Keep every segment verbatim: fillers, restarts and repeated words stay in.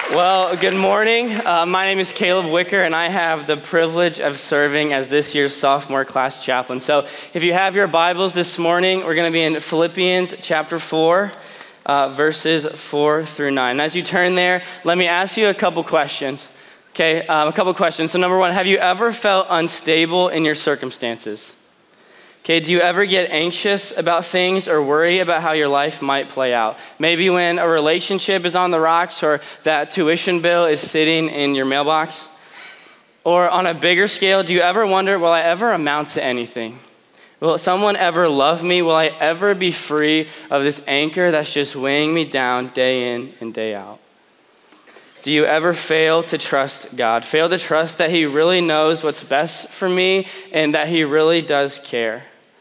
Well, good morning. Uh, my name is Caleb Wicker, and I have the privilege of serving as this year's sophomore class chaplain. So if you have your Bibles this morning, we're going to be in Philippians chapter four, uh, verses four through nine. And as you turn there, let me ask you a couple questions. Okay, um, a couple questions. So number one, have you ever felt unstable in your circumstances? Okay, do you ever get anxious about things or worry about how your life might play out? Maybe when a relationship is on the rocks or that tuition bill is sitting in your mailbox? Or on a bigger scale, do you ever wonder, will I ever amount to anything? Will someone ever love me? Will I ever be free of this anchor that's just weighing me down day in and day out? Do you ever fail to trust God? Fail to trust that He really knows what's best for me and that He really does care?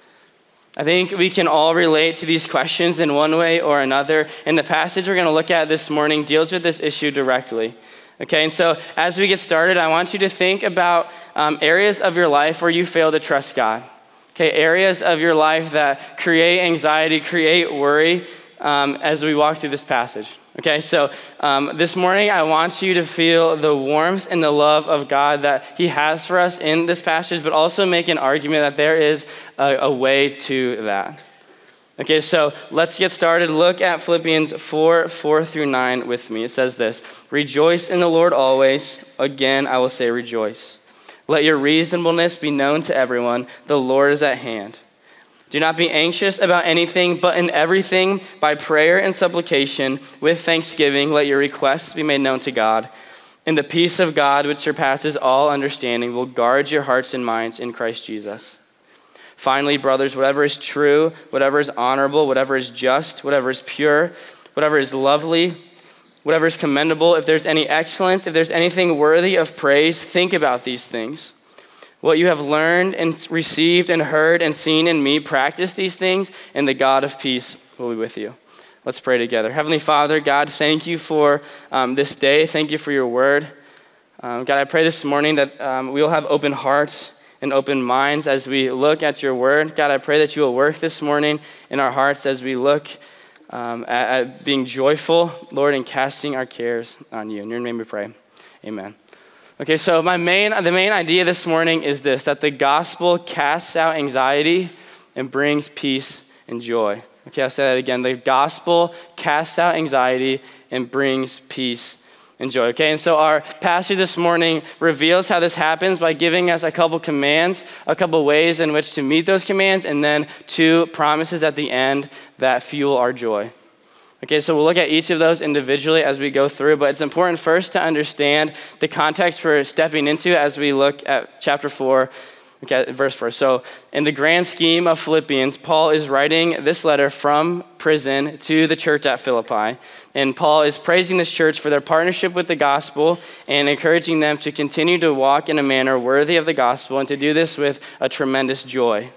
I think we can all relate to these questions in one way or another, and the passage we're going to look at this morning deals with this issue directly. Okay, and so as we get started, I want you to think about um, areas of your life where you fail to trust God. Okay, areas of your life that create anxiety, create worry um, as we walk through this passage. Okay, so um, this morning I want you to feel the warmth and the love of God that He has for us in this passage, but also make an argument that there is a, a way to that. Okay, so let's get started. Look at Philippians four, four through nine with me. It says this: "Rejoice in the Lord always. Again, I will say rejoice. Let your reasonableness be known to everyone. The Lord is at hand. Do not be anxious about anything, but in everything, by prayer and supplication, with thanksgiving, let your requests be made known to God. And the peace of God, which surpasses all understanding, will guard your hearts and minds in Christ Jesus. Finally, brothers, whatever is true, whatever is honorable, whatever is just, whatever is pure, whatever is lovely, whatever is commendable, if there's any excellence, if there's anything worthy of praise, think about these things. What you have learned and received and heard and seen in me, practice these things, and the God of peace will be with you." Let's pray together. Heavenly Father, God, thank you for um, this day. Thank you for your word. Um, God, I pray this morning that um, we will have open hearts and open minds as we look at your word. God, I pray that you will work this morning in our hearts as we look um, at, at being joyful, Lord, and casting our cares on you. In your name we pray. Amen. Okay, so my main, the main idea this morning is this, that the gospel casts out anxiety and brings peace and joy. Okay, I'll say that again. The gospel casts out anxiety and brings peace and joy. Okay, and so our passage this morning reveals how this happens by giving us a couple commands, a couple ways in which to meet those commands, and then two promises at the end that fuel our joy. Okay, so we'll look at each of those individually as we go through, but it's important first to understand the context for stepping into as we look at chapter four, okay, verse four. So in the grand scheme of Philippians, Paul is writing this letter from prison to the church at Philippi, and Paul is praising this church for their partnership with the gospel and encouraging them to continue to walk in a manner worthy of the gospel and to do this with a tremendous joy.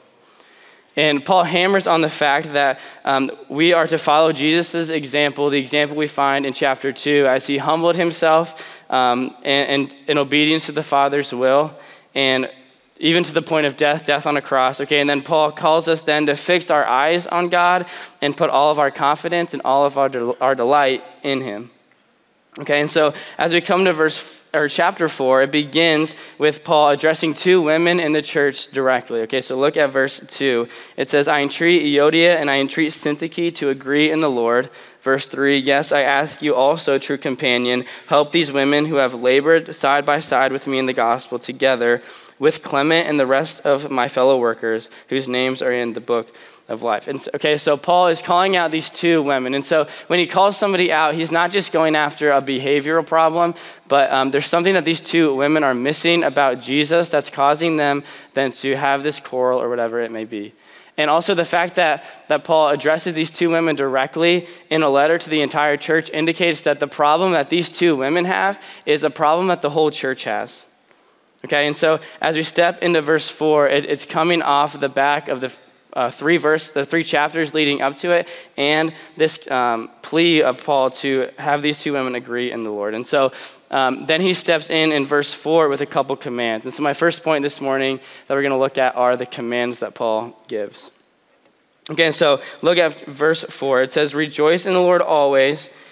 And Paul hammers on the fact that um, we are to follow Jesus' example, the example we find in chapter two, as he humbled himself um, and, and in obedience to the Father's will, and even to the point of death, death on a cross. Okay, and then Paul calls us then to fix our eyes on God and put all of our confidence and all of our, del- our delight in him. Okay, and so as we come to verse or chapter four, it begins with Paul addressing two women in the church directly. Okay, so look at verse two. It says, "I entreat Euodia and I entreat Syntyche to agree in the Lord." Verse three, "Yes, I ask you also, true companion, help these women who have labored side by side with me in the gospel, together with Clement and the rest of my fellow workers whose names are in the book of life." And so, okay, so Paul is calling out these two women. And so when he calls somebody out, he's not just going after a behavioral problem, but um, there's something that these two women are missing about Jesus that's causing them then to have this quarrel or whatever it may be. And also the fact that, that Paul addresses these two women directly in a letter to the entire church indicates that the problem that these two women have is a problem that the whole church has. Okay, and so as we step into verse four, it, it's coming off the back of the uh, three verse, the three chapters leading up to it, and this um, plea of Paul to have these two women agree in the Lord. And so um, then he steps in in verse four with a couple commands. And so my first point this morning that we're going to look at are the commands that Paul gives. Okay, so look at verse four. It says, "Rejoice in the Lord always.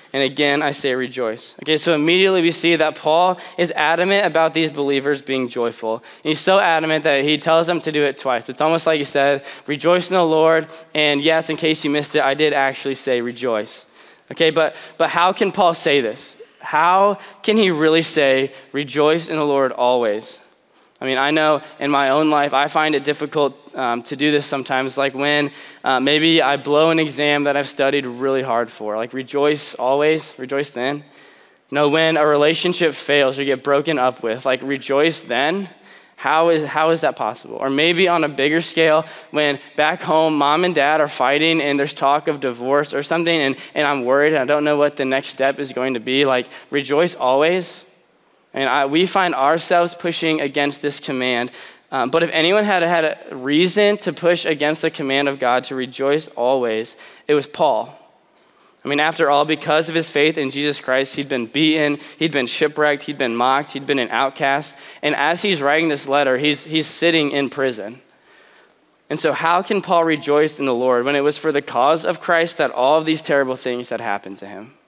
and again I say rejoice. Okay, so immediately we see that Paul is adamant about these believers being joyful. And he's so adamant that he tells them to do it twice. It's almost like he said, rejoice in the Lord, and yes, in case you missed it, I did actually say rejoice. Okay, but but how can Paul say this? How can he really say, rejoice in the Lord always? I mean, I know in my own life, I find it difficult um, to do this sometimes, like when uh, maybe I blow an exam that I've studied really hard for, like rejoice always, rejoice then. You know, when a relationship fails or get broken up with, like rejoice then. How is how is that possible? Or maybe on a bigger scale, when back home, mom and dad are fighting and there's talk of divorce or something, and, and I'm worried and I don't know what the next step is going to be, like rejoice always. And I, we find ourselves pushing against this command. Um, but if anyone had had a reason to push against the command of God to rejoice always, it was Paul. I mean, after all, because of his faith in Jesus Christ, he'd been beaten, he'd been shipwrecked, he'd been mocked, he'd been an outcast. And as he's writing this letter, he's, he's sitting in prison. And so how can Paul rejoice in the Lord when it was for the cause of Christ that all of these terrible things had happened to him?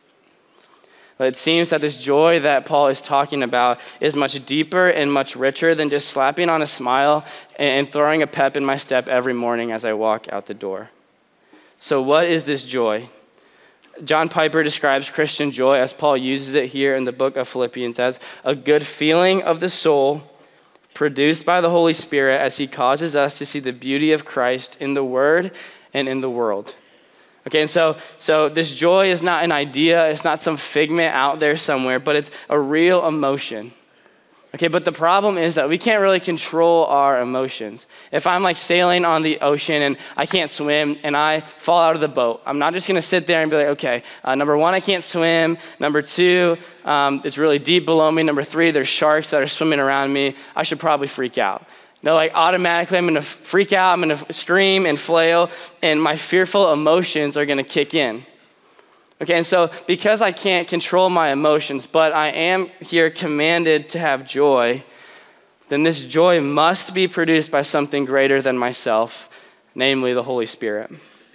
But it seems that this joy that Paul is talking about is much deeper and much richer than just slapping on a smile and throwing a pep in my step every morning as I walk out the door. So what is this joy? John Piper describes Christian joy, as Paul uses it here in the book of Philippians, as a good feeling of the soul produced by the Holy Spirit as he causes us to see the beauty of Christ in the Word and in the world. Okay, and so, so this joy is not an idea, it's not some figment out there somewhere, but it's a real emotion. Okay, but the problem is that we can't really control our emotions. If I'm like sailing on the ocean and I can't swim and I fall out of the boat, I'm not just gonna sit there and be like, okay, uh, number one, I can't swim. Number two, um, it's really deep below me. Number three, there's sharks that are swimming around me. I should probably freak out. No, like automatically I'm gonna freak out, I'm gonna scream and flail, and my fearful emotions are gonna kick in. Okay, and so because I can't control my emotions, but I am here commanded to have joy, then this joy must be produced by something greater than myself, namely the Holy Spirit.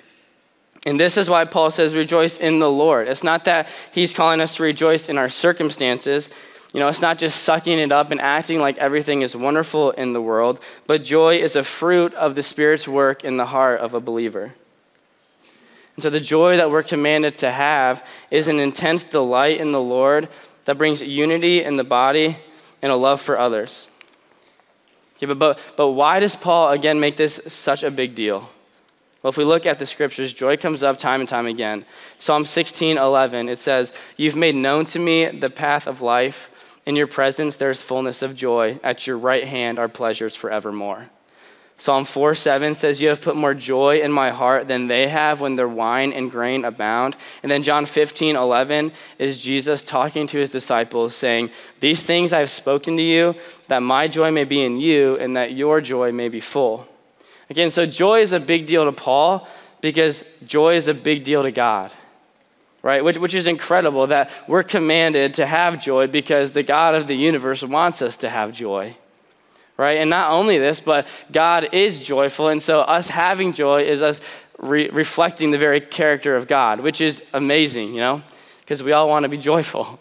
And this is why Paul says, rejoice in the Lord. It's not that he's calling us to rejoice in our circumstances. You know, it's not just sucking it up and acting like everything is wonderful in the world, but joy is a fruit of the Spirit's work in the heart of a believer. And so the joy that we're commanded to have is an intense delight in the Lord that brings unity in the body and a love for others. Okay, but, but, but why does Paul, again, make this such a big deal? Well, if we look at the scriptures, joy comes up time and time again. Psalm sixteen eleven, it says, you've made known to me the path of life. In your presence there is fullness of joy. At your right hand are pleasures forevermore. Psalm four seven says, you have put more joy in my heart than they have when their wine and grain abound. And then John fifteen eleven is Jesus talking to his disciples saying, these things I have spoken to you, that my joy may be in you and that your joy may be full. Again, so joy is a big deal to Paul because joy is a big deal to God, right? Which, which is incredible that we're commanded to have joy because the God of the universe wants us to have joy. Right? And not only this, but God is joyful. And so us having joy is us re- reflecting the very character of God, which is amazing, you know, because we all want to be joyful.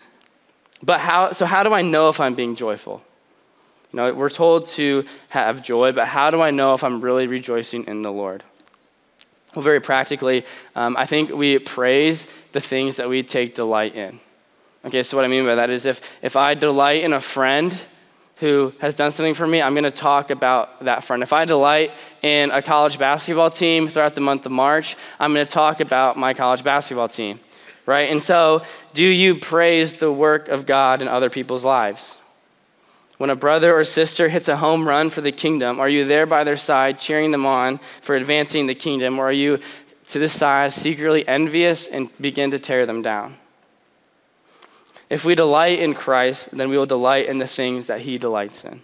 But how, so how do I know if I'm being joyful? You know, we're told to have joy, but how do I know if I'm really rejoicing in the Lord? Well, very practically, um, I think we praise the things that we take delight in. Okay, so what I mean by that is if, if I delight in a friend who has done something for me, I'm gonna talk about that friend. If I delight in a college basketball team throughout the month of March, I'm gonna talk about my college basketball team, right? And so, do you praise the work of God in other people's lives? When a brother or sister hits a home run for the kingdom, are you there by their side cheering them on for advancing the kingdom, or are you to the side secretly envious and begin to tear them down? If we delight in Christ, then we will delight in the things that he delights in.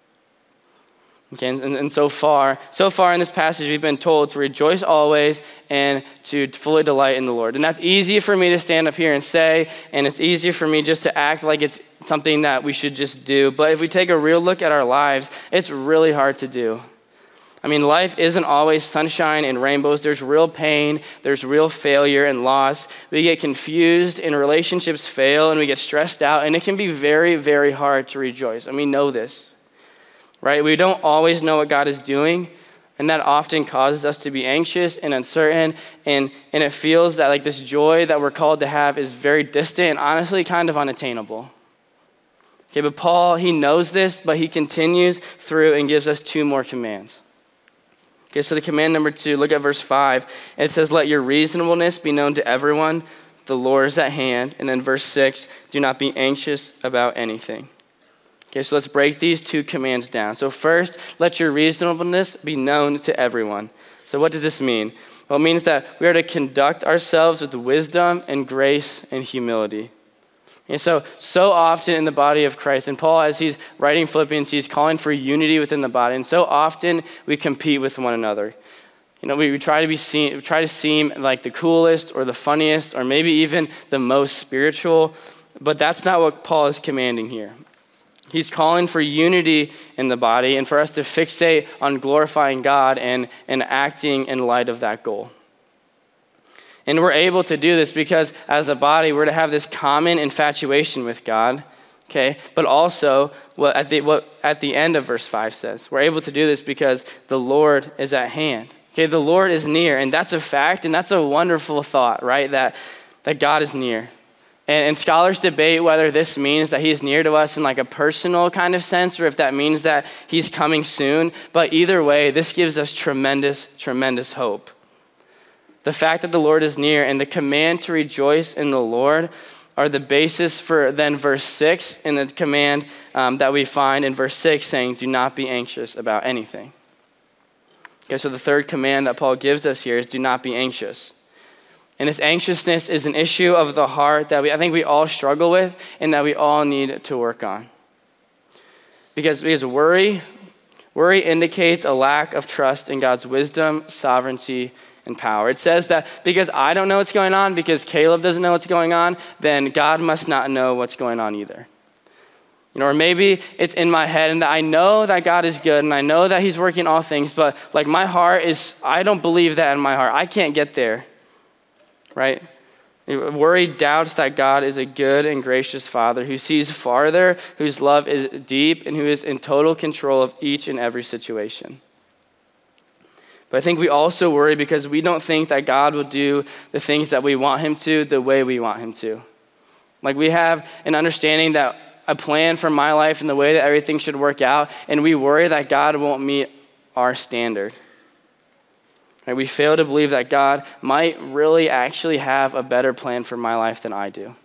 Okay, and, and so far, so far in this passage, we've been told to rejoice always and to fully delight in the Lord. And that's easy for me to stand up here and say, and it's easier for me just to act like it's something that we should just do. But if we take a real look at our lives, it's really hard to do. I mean, life isn't always sunshine and rainbows. There's real pain. There's real failure and loss. We get confused and relationships fail and we get stressed out, and it can be very, very hard to rejoice. And we know this, right? We don't always know what God is doing, and that often causes us to be anxious and uncertain, and, and it feels that like this joy that we're called to have is very distant and honestly kind of unattainable. Okay, but Paul, he knows this, but he continues through and gives us two more commands. Okay, so the command number two, look at verse five. It says, let your reasonableness be known to everyone. The Lord is at hand. And then verse six, do not be anxious about anything. Okay, so let's break these two commands down. So first, let your reasonableness be known to everyone. So what does this mean? Well, it means that we are to conduct ourselves with wisdom and grace and humility. And so, so often in the body of Christ, and Paul, as he's writing Philippians, he's calling for unity within the body. And so often we compete with one another. You know, we, we try to be seen, we try to seem like the coolest or the funniest or maybe even the most spiritual, but that's not what Paul is commanding here. He's calling for unity in the body and for us to fixate on glorifying God and, and acting in light of that goal. And we're able to do this because as a body, we're to have this common infatuation with God, okay? But also, what at the, what at the end of verse five says, we're able to do this because the Lord is at hand. Okay, the Lord is near, and that's a fact, and that's a wonderful thought, right? That, that God is near. And, and scholars debate whether this means that he's near to us in like a personal kind of sense or if that means that he's coming soon. But either way, this gives us tremendous, tremendous hope. The fact that the Lord is near and the command to rejoice in the Lord are the basis for then verse six and the command um, that we find in verse six saying, do not be anxious about anything. Okay, so the third command that Paul gives us here is do not be anxious. And this anxiousness is an issue of the heart that we, I think we all struggle with and that we all need to work on. Because, because worry, worry indicates a lack of trust in God's wisdom, sovereignty, and power. It says that because I don't know what's going on, because Caleb doesn't know what's going on, then God must not know what's going on either. You know, or maybe it's in my head and that I know that God is good and I know that he's working all things, but like my heart is, I don't believe that in my heart. I can't get there. Right? Worry doubts that God is a good and gracious Father who sees farther, whose love is deep, and who is in total control of each and every situation. But I think we also worry because we don't think that God will do the things that we want him to the way we want him to. Like we have an understanding that a plan for my life and the way that everything should work out, and we worry that God won't meet our standard. Right? We fail to believe that God might really actually have a better plan for my life than I do.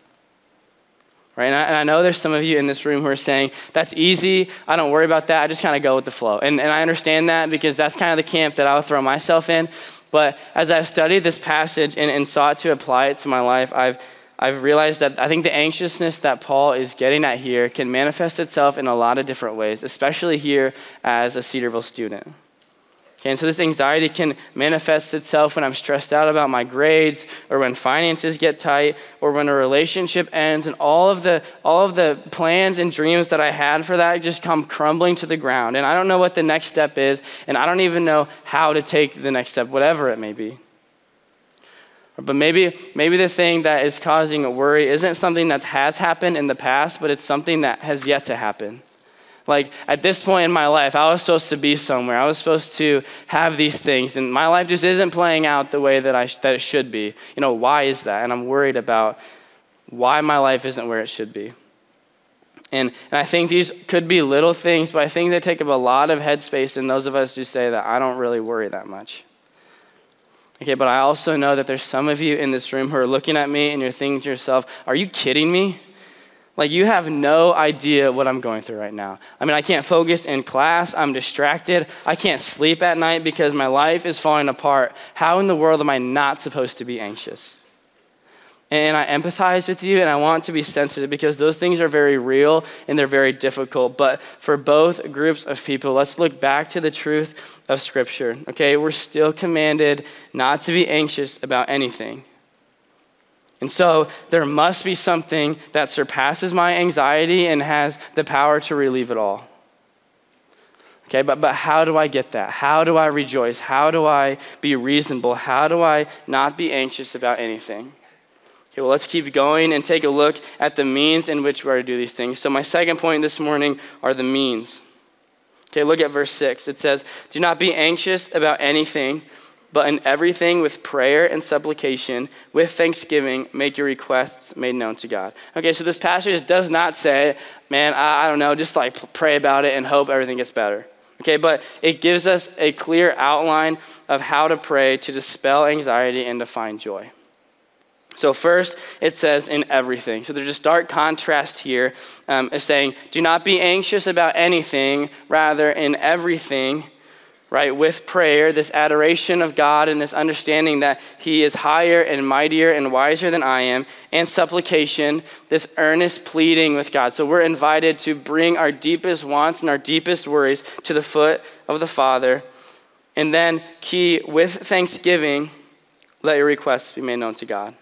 Right? And I, and I know there's some of you in this room who are saying, that's easy, I don't worry about that, I just kind of go with the flow. And, and I understand that because that's kind of the camp that I'll throw myself in. But as I've studied this passage and, and sought to apply it to my life, I've, I've realized that I think the anxiousness that Paul is getting at here can manifest itself in a lot of different ways, especially here as a Cedarville student. Okay, and so this anxiety can manifest itself when I'm stressed out about my grades or when finances get tight or when a relationship ends and all of the all of the plans and dreams that I had for that just come crumbling to the ground. And I don't know what the next step is, and I don't even know how to take the next step, whatever it may be. But maybe, maybe the thing that is causing a worry isn't something that has happened in the past, but it's something that has yet to happen. Like at this point in my life, I was supposed to be somewhere. I was supposed to have these things, and my life just isn't playing out the way that I that it should be. You know, why is that? And I'm worried about why my life isn't where it should be. And, and I think these could be little things, but I think they take up a lot of headspace in those of us who say that I don't really worry that much. Okay, but I also know that there's some of you in this room who are looking at me and you're thinking to yourself, are you kidding me? Like you have no idea what I'm going through right now. I mean, I can't focus in class. I'm distracted. I can't sleep at night because my life is falling apart. How in the world am I not supposed to be anxious? And I empathize with you and I want to be sensitive because those things are very real and they're very difficult. But for both groups of people, let's look back to the truth of Scripture. Okay, we're still commanded not to be anxious about anything. And so there must be something that surpasses my anxiety and has the power to relieve it all. Okay, but, but how do I get that? How do I rejoice? How do I be reasonable? How do I not be anxious about anything? Okay, well, let's keep going and take a look at the means in which we are to do these things. So my second point this morning are the means. Okay, look at verse six. It says, do not be anxious about anything, but in everything with prayer and supplication, with thanksgiving, make your requests made known to God. Okay, so this passage does not say, man, I, I don't know, just like pray about it and hope everything gets better. Okay, but it gives us a clear outline of how to pray to dispel anxiety and to find joy. So first, it says in everything. So there's a stark contrast here um, of saying, do not be anxious about anything, rather in everything, right, with prayer, this adoration of God and this understanding that he is higher and mightier and wiser than I am, and supplication, this earnest pleading with God. So we're invited to bring our deepest wants and our deepest worries to the foot of the Father. And then key, with thanksgiving, let your requests be made known to God.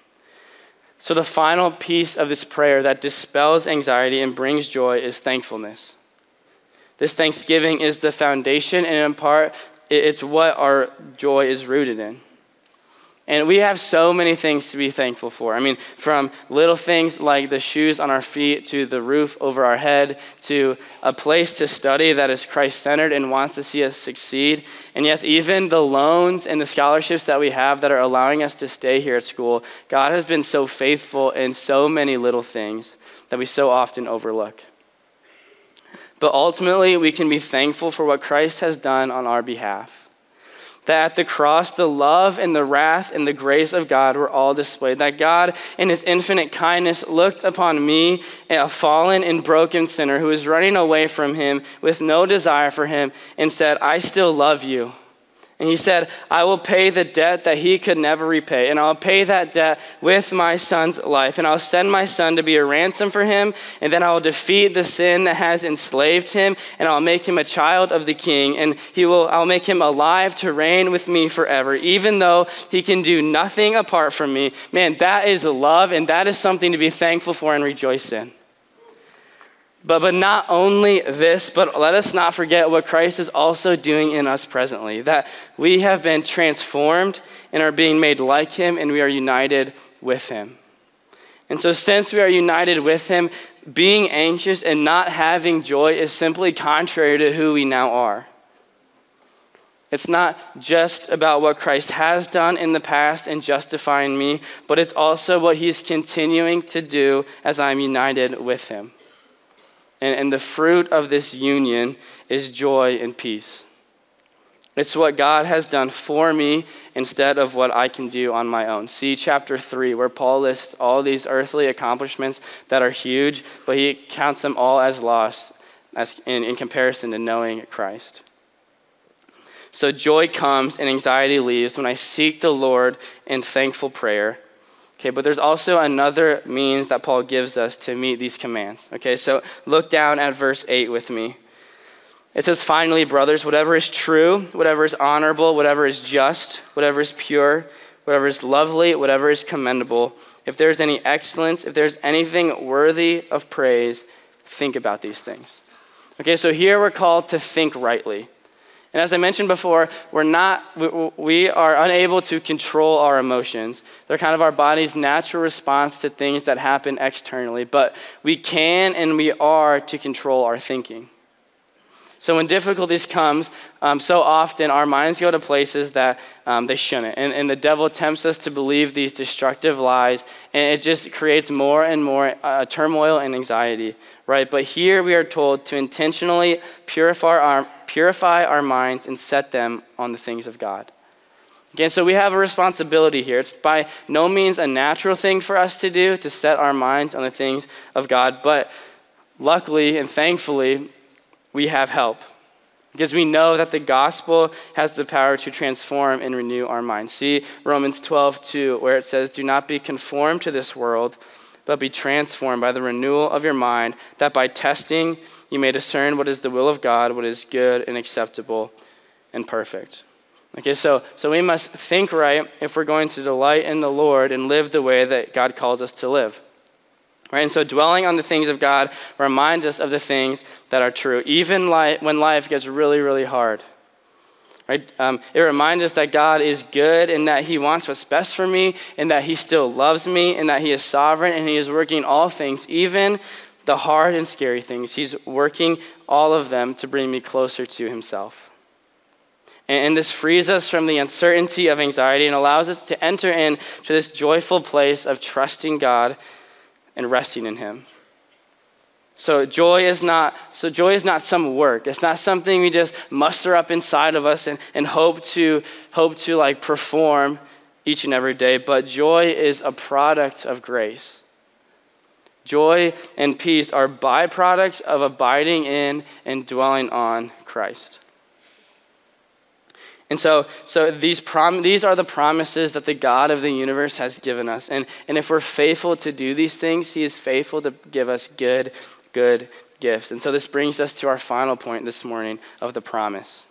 So the final piece of this prayer that dispels anxiety and brings joy is thankfulness. This thanksgiving is the foundation, and in part, it's what our joy is rooted in. And we have so many things to be thankful for. I mean, from little things like the shoes on our feet, to the roof over our head, to a place to study that is Christ-centered and wants to see us succeed. And yes, even the loans and the scholarships that we have that are allowing us to stay here at school. God has been so faithful in so many little things that we so often overlook. But ultimately, we can be thankful for what Christ has done on our behalf. That at the cross, the love and the wrath and the grace of God were all displayed. That God, in his infinite kindness, looked upon me, a fallen and broken sinner who was running away from him with no desire for him, and said, I still love you. And he said, I will pay the debt that he could never repay. And I'll pay that debt with my son's life. And I'll send my son to be a ransom for him. And then I will defeat the sin that has enslaved him. And I'll make him a child of the king. And he will, I'll make him alive to reign with me forever. Even though he can do nothing apart from me. Man, that is love. And that is something to be thankful for and rejoice in. But, but not only this, but let us not forget what Christ is also doing in us presently, that we have been transformed and are being made like him, and we are united with him. And so since we are united with him, being anxious and not having joy is simply contrary to who we now are. It's not just about what Christ has done in the past and justifying me, but it's also what he's continuing to do as I'm united with him. And, and the fruit of this union is joy and peace. It's what God has done for me instead of what I can do on my own. See chapter three, where Paul lists all these earthly accomplishments that are huge, but he counts them all as lost as in, in comparison to knowing Christ. So joy comes and anxiety leaves when I seek the Lord in thankful prayer. Okay, but there's also another means that Paul gives us to meet these commands. Okay, so look down at verse eight with me. It says, finally, brothers, whatever is true, whatever is honorable, whatever is just, whatever is pure, whatever is lovely, whatever is commendable, if there's any excellence, if there's anything worthy of praise, think about these things. Okay, so here we're called to think rightly. And as I mentioned before, we're not, we are unable to control our emotions. They're kind of our body's natural response to things that happen externally, but we can and we are to control our thinking. So when difficulties comes, um, so often our minds go to places that um, they shouldn't. And, and the devil tempts us to believe these destructive lies, and it just creates more and more uh, turmoil and anxiety, right? But here we are told to intentionally purify our, purify our minds and set them on the things of God. Okay, so we have a responsibility here. It's by no means a natural thing for us to do, to set our minds on the things of God, but luckily and thankfully, we have help because we know that the gospel has the power to transform and renew our minds. See Romans twelve two, where it says, do not be conformed to this world, but be transformed by the renewal of your mind, that by testing you may discern what is the will of God, what is good and acceptable and perfect. Okay, so, so we must think right if we're going to delight in the Lord and live the way that God calls us to live. Right? And so dwelling on the things of God reminds us of the things that are true, even li- when life gets really, really hard. Right? Um, it reminds us that God is good and that he wants what's best for me and that he still loves me and that he is sovereign and he is working all things, even the hard and scary things. He's working all of them to bring me closer to himself. And, and this frees us from the uncertainty of anxiety and allows us to enter into this joyful place of trusting God and resting in him. So joy is not so joy is not some work. It's not something we just muster up inside of us and, and hope to hope to like perform each and every day, but joy is a product of grace. Joy and peace are byproducts of abiding in and dwelling on Christ. And so, so these prom- these are the promises that the God of the universe has given us. And, and if we're faithful to do these things, he is faithful to give us good, good gifts. And so this brings us to our final point this morning of the promise.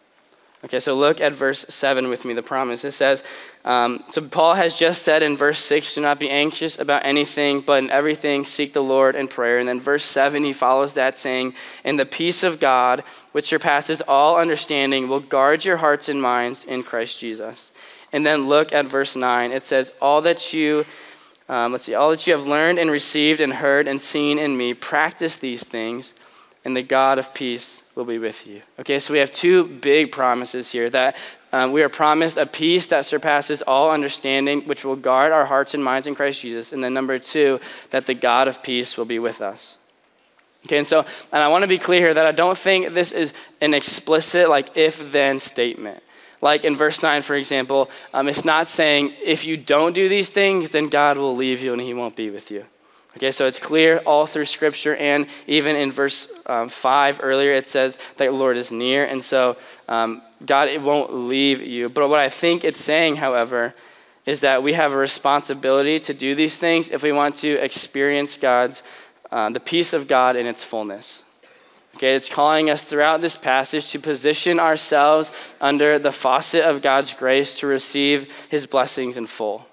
Okay, so look at verse seven with me, the promise. It says, um, so Paul has just said in verse six, do not be anxious about anything, but in everything seek the Lord in prayer. And then verse seven, he follows that saying, and the peace of God, which surpasses all understanding, will guard your hearts and minds in Christ Jesus. And then look at verse nine. It says, all that you, um, let's see, all that you have learned and received and heard and seen in me, practice these things, and the God of peace will be with you. Okay, so we have two big promises here that um, we are promised a peace that surpasses all understanding, which will guard our hearts and minds in Christ Jesus. And then number two, that the God of peace will be with us. Okay, and so, and I want to be clear here that I don't think this is an explicit like if-then statement. Like in verse nine, for example, um, it's not saying if you don't do these things, then God will leave you and he won't be with you. Okay, so it's clear all through Scripture, and even in verse um, five earlier, it says that the Lord is near, and so um, God it won't leave you. But what I think it's saying, however, is that we have a responsibility to do these things if we want to experience God's, uh, the peace of God in its fullness. Okay, it's calling us throughout this passage to position ourselves under the faucet of God's grace to receive his blessings in full.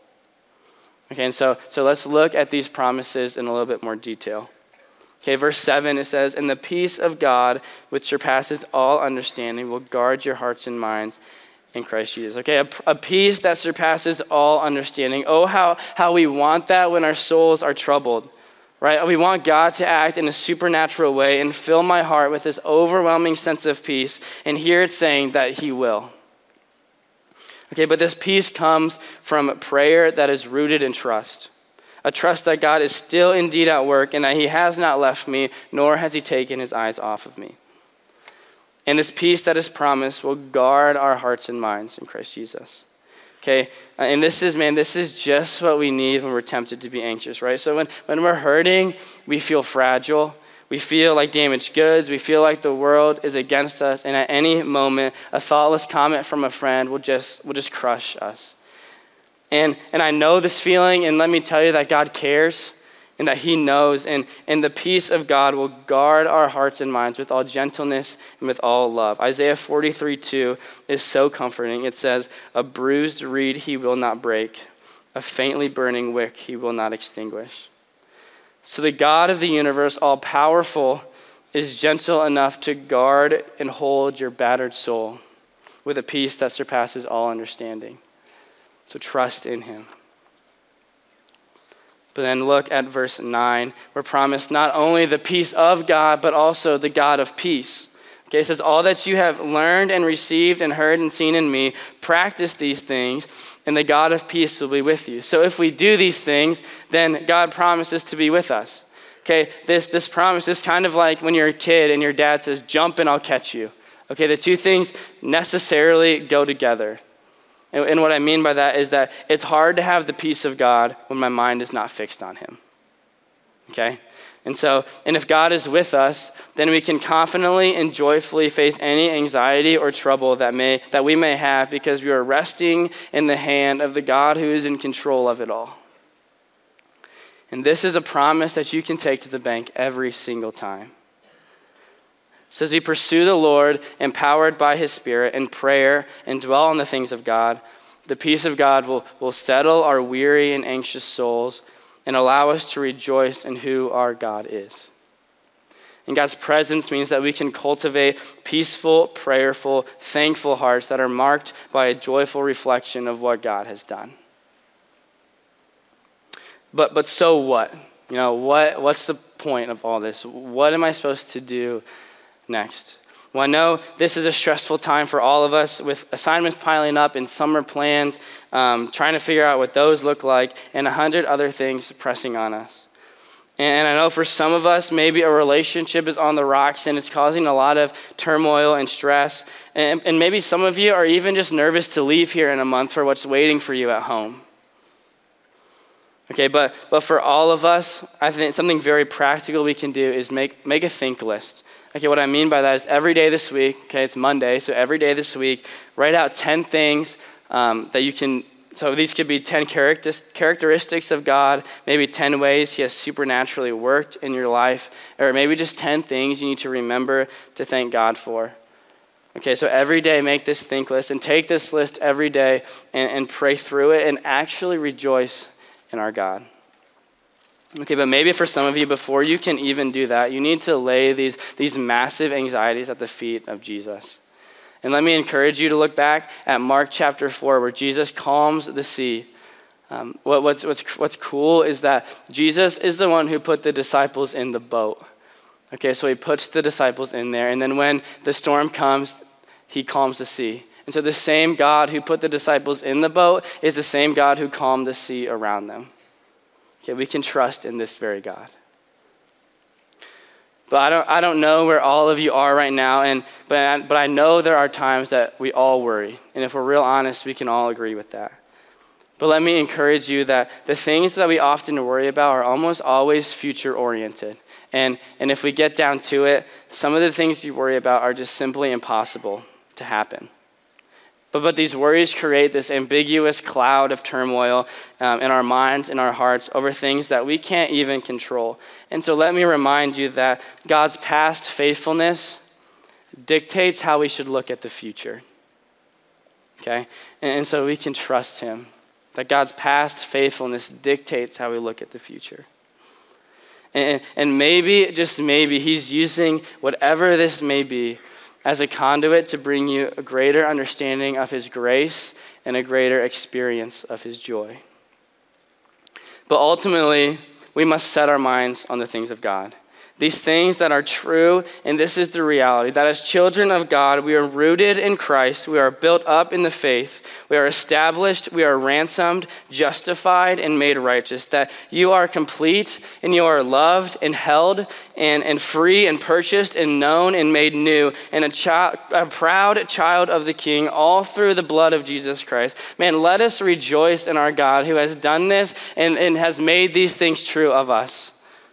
Okay, and so, so let's look at these promises in a little bit more detail. Okay, verse seven, it says, and the peace of God, which surpasses all understanding, will guard your hearts and minds in Christ Jesus. Okay, a, a peace that surpasses all understanding. Oh, how, how we want that when our souls are troubled, right? We want God to act in a supernatural way and fill my heart with this overwhelming sense of peace. And here it's saying that he will. Okay, but this peace comes from prayer that is rooted in trust. A trust that God is still indeed at work and that he has not left me, nor has he taken his eyes off of me. And this peace that is promised will guard our hearts and minds in Christ Jesus. Okay, and this is, man, this is just what we need when we're tempted to be anxious, right? So when, when we're hurting, we feel fragile. We feel like damaged goods. We feel like the world is against us. And at any moment, a thoughtless comment from a friend will just will just crush us. And, and I know this feeling, and let me tell you that God cares and that he knows. And, and the peace of God will guard our hearts and minds with all gentleness and with all love. Isaiah forty-three two is so comforting. It says, a bruised reed he will not break. A faintly burning wick he will not extinguish. So the God of the universe, all powerful, is gentle enough to guard and hold your battered soul with a peace that surpasses all understanding. So trust in him. But then look at verse nine. We're promised not only the peace of God, but also the God of peace. Okay, it says, all that you have learned and received and heard and seen in me, practice these things, and the God of peace will be with you. So if we do these things, then God promises to be with us. Okay, this, this promise is kind of like when you're a kid and your dad says, jump and I'll catch you. Okay, the two things necessarily go together. And, and what I mean by that is that it's hard to have the peace of God when my mind is not fixed on him. Okay? And so, and if God is with us, then we can confidently and joyfully face any anxiety or trouble that may that we may have because we are resting in the hand of the God who is in control of it all. And this is a promise that you can take to the bank every single time. So as we pursue the Lord, empowered by his Spirit in prayer and dwell on the things of God, the peace of God will, will settle our weary and anxious souls. and allow us to rejoice in who our God is. And God's presence means that we can cultivate peaceful, prayerful, thankful hearts that are marked by a joyful reflection of what God has done. But but so what? You know, what what's the point of all this? What am I supposed to do next? Well, I know this is a stressful time for all of us with assignments piling up and summer plans, um, trying to figure out what those look like, and a hundred other things pressing on us. And I know for some of us, maybe a relationship is on the rocks and it's causing a lot of turmoil and stress. And, and maybe some of you are even just nervous to leave here in a month for what's waiting for you at home. Okay, but but for all of us, I think something very practical we can do is make, make a think list. Okay, what I mean by that is every day this week, okay, it's Monday, so every day this week, write out ten things um, that you can. So these could be ten characteristics of God, maybe ten ways he has supernaturally worked in your life, or maybe just ten things you need to remember to thank God for. Okay, so every day make this think list and take this list every day and, and pray through it and actually rejoice in our God. Okay, but maybe for some of you, before you can even do that, you need to lay these, these massive anxieties at the feet of Jesus. And let me encourage you to look back at Mark chapter four, where Jesus calms the sea. Um, what, what's, what's, what's cool is that Jesus is the one who put the disciples in the boat. Okay, so he puts the disciples in there, and then when the storm comes, he calms the sea. And so the same God who put the disciples in the boat is the same God who calmed the sea around them. Okay, we can trust in this very God. But I don't, I don't know where all of you are right now, and but I, but I know there are times that we all worry. And if we're real honest, we can all agree with that. But let me encourage you that the things that we often worry about are almost always future-oriented. And, and if we get down to it, some of the things you worry about are just simply impossible to happen. But, but these worries create this ambiguous cloud of turmoil um, in our minds, in our hearts, over things that we can't even control. And so let me remind you that God's past faithfulness dictates how we should look at the future. Okay? And, and so we can trust him. That God's past faithfulness dictates how we look at the future. And, and maybe, just maybe, he's using whatever this may be as a conduit to bring you a greater understanding of his grace and a greater experience of his joy. But ultimately, we must set our minds on the things of God. These things that are true, and this is the reality, that as children of God, we are rooted in Christ, we are built up in the faith, we are established, we are ransomed, justified, and made righteous, that you are complete, and you are loved, and held, and, and free, and purchased, and known, and made new, and a, child, a proud child of the King, all through the blood of Jesus Christ. Man, let us rejoice in our God who has done this and, and has made these things true of us.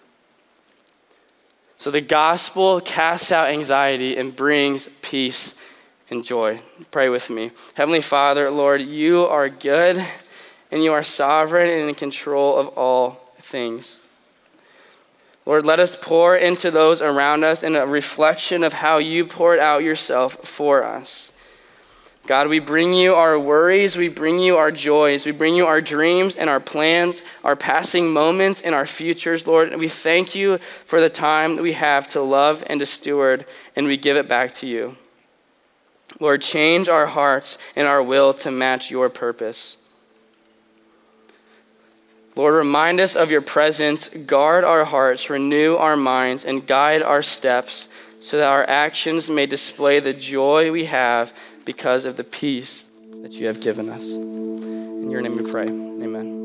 So the gospel casts out anxiety and brings peace and joy. Pray with me. Heavenly Father, Lord, you are good and you are sovereign and in control of all things. Lord, let us pour into those around us in a reflection of how you poured out yourself for us. God, we bring you our worries, we bring you our joys, we bring you our dreams and our plans, our passing moments and our futures, Lord. And we thank you for the time that we have to love and to steward, and we give it back to you. Lord, change our hearts and our will to match your purpose. Lord, remind us of your presence, guard our hearts, renew our minds, and guide our steps so that our actions may display the joy we have because of the peace that you have given us. In your name we pray, amen.